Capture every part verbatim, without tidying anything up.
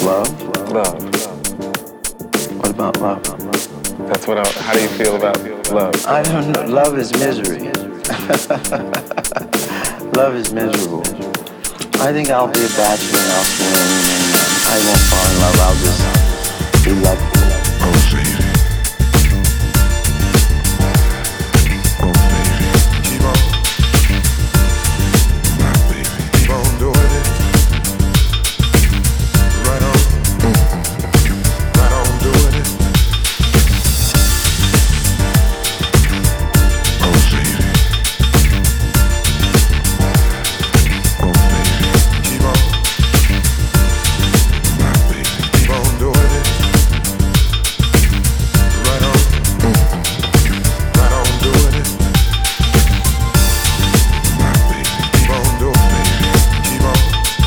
Love? Love. What about love? That's what I, how do you feel about love? I don't know. Love is misery. Love is miserable. I think I'll be a bachelor and I'll swing and um, I won't fall in love. I'll just be loveful. Oh, baby. Oh, baby. Keep on. My baby. Keep on doing it. Right on. Mm-mm. Right on doing it. Oh, baby. Oh, baby. Keep on. My baby. Keep on doing it. Right on. Mm-mm. Right on doing it. My baby. Keep on doing it. Keep on.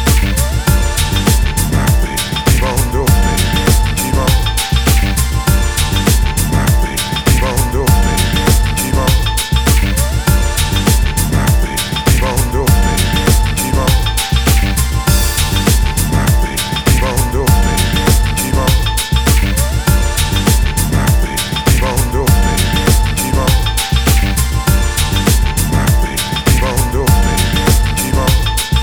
My baby. Keep on doing it. Keep on. My baby. Keep on doing it. Keep on. My baby. Keep on doing it. Keep on. My baby. Keep on doing it. Keep on. My baby. Keep on doing it. Keep on. My baby. Keep on doing it. Keep on.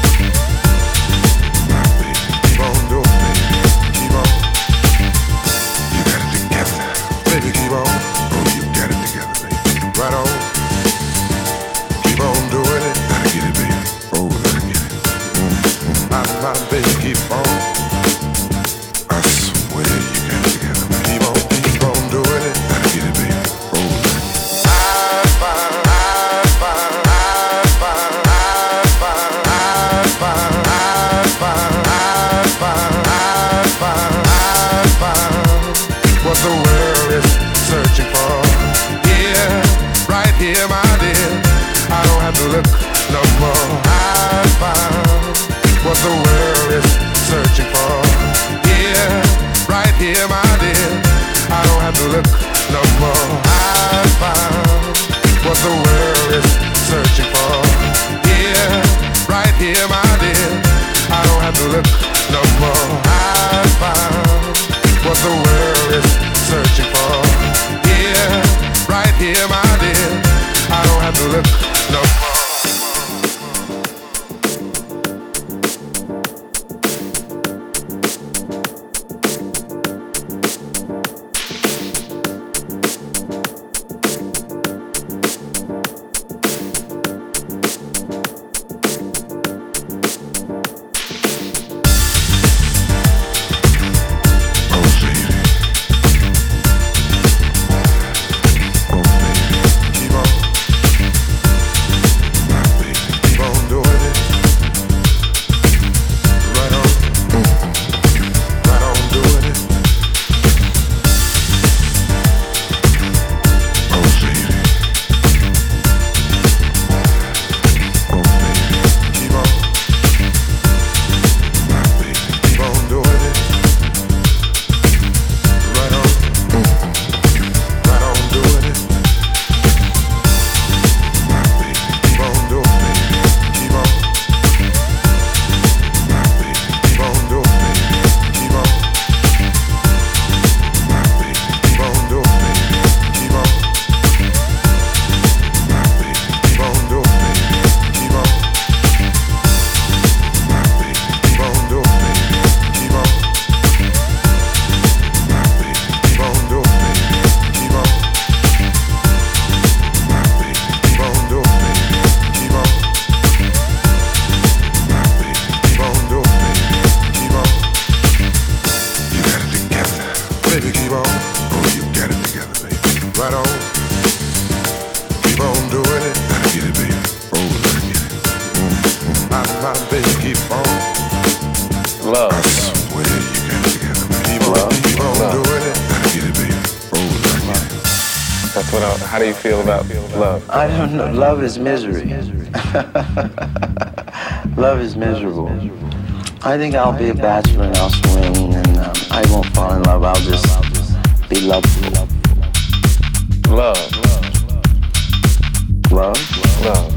My baby. Keep on doing it. Keep on. You got it together. Baby, keep on. Oh, you got it together, baby. Right on. Keep on doing it. Gotta get it, baby. Oh, gotta get it. Mm-hmm. My, my baby, keep on. I swear you got it together, baby. Keep on, keep on doing it. Gotta get it, baby. Oh, gotta get it. I find, I find, I find, I find, I find, I find, I find, I find, I find what the world is searching for. Here, right here, my dear. I don't have to look no more. I found what the world is searching for. Here, right here, my dear. I don't have to look no more. I found what the world is searching for. Here, right here, my dear. I don't have to look no more. I found what the world is searching for. Here, right here, my dear. I don't have to look no more. Oh, baby. Oh, baby. Keep on. My baby. Keep on doing it. Right on. Mm-mm. Right on doing it. Oh, baby. Oh, baby. Keep on. My baby. Keep on doing it. Right on. Mm-mm. Right on doing it. My baby. Keep on doing it. Keep on. My baby. Keep on doing it. Keep on. My baby. Keep on doing it. Keep on. My baby. Keep on doing it. Keep on. My baby. Keep on doing it. Keep on. My baby. Keep on doing it. Keep on. My baby. Keep on doing it. Keep on. My baby. Keep on doing it. Keep on. You got it together. Baby, keep on. Oh, you got it together, baby. Right on. Keep on doing it. Gotta get it, baby. Oh, gotta get it. Mm-hmm. My, my baby, keep on. I Love. swear you got it together, baby. Keep on, Love. keep on Love. doing it. Gotta get it, baby. Oh, gotta get it. That's what I, how do you feel about love? I don't know. Love is misery. Love is miserable. I think I'll be a bachelor and I'll swing and um, I won't fall in love. I'll just be loveful. Love. Love? Love.